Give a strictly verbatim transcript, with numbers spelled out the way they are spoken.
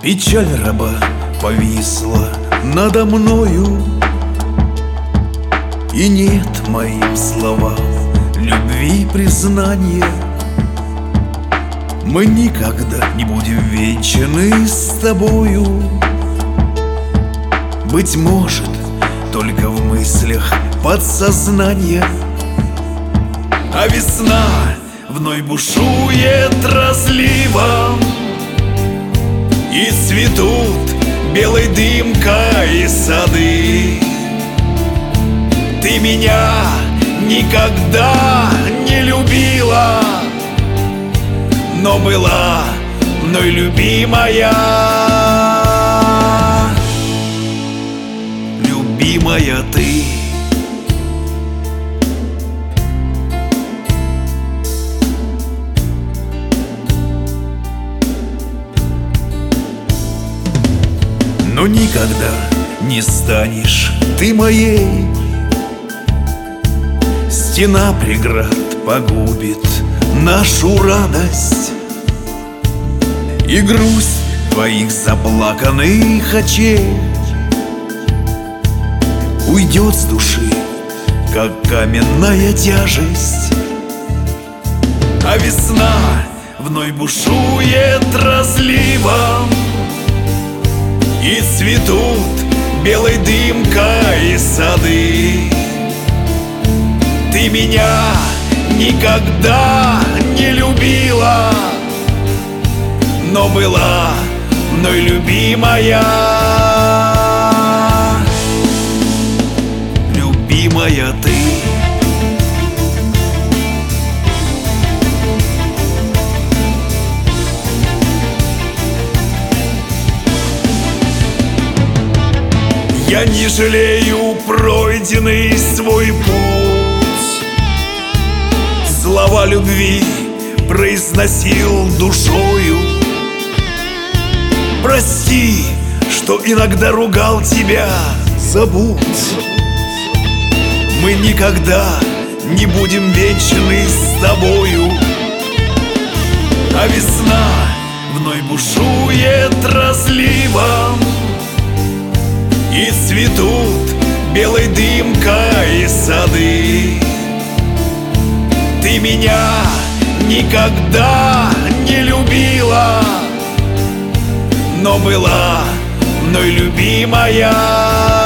Печаль раба повисла надо мною, и нет моим словам любви признания. Мы никогда не будем венчаны с тобою. Быть может, только в мыслях подсознания. А весна вновь бушует разливом, и цветут белой дымкой сады. Ты меня никогда не любила, но была мной любимая. Любимая ты. Но никогда не станешь ты моей. Стена преград погубит нашу радость и грусть твоих заплаканных очей. Уйдет с души, как каменная тяжесть. А весна вновь бушует разливом, и цветут белой дымкой сады. Ты меня никогда не любила, но была мной любимая. Любимая ты. Я не жалею пройденный свой путь. Слова любви произносил душою. Прости, что иногда ругал тебя. Забудь, мы никогда не будем венчаны с тобою. А весна вновь бушует разливом, и цветут белой дымкой сады. Ты меня никогда не любила, но была мной любимая.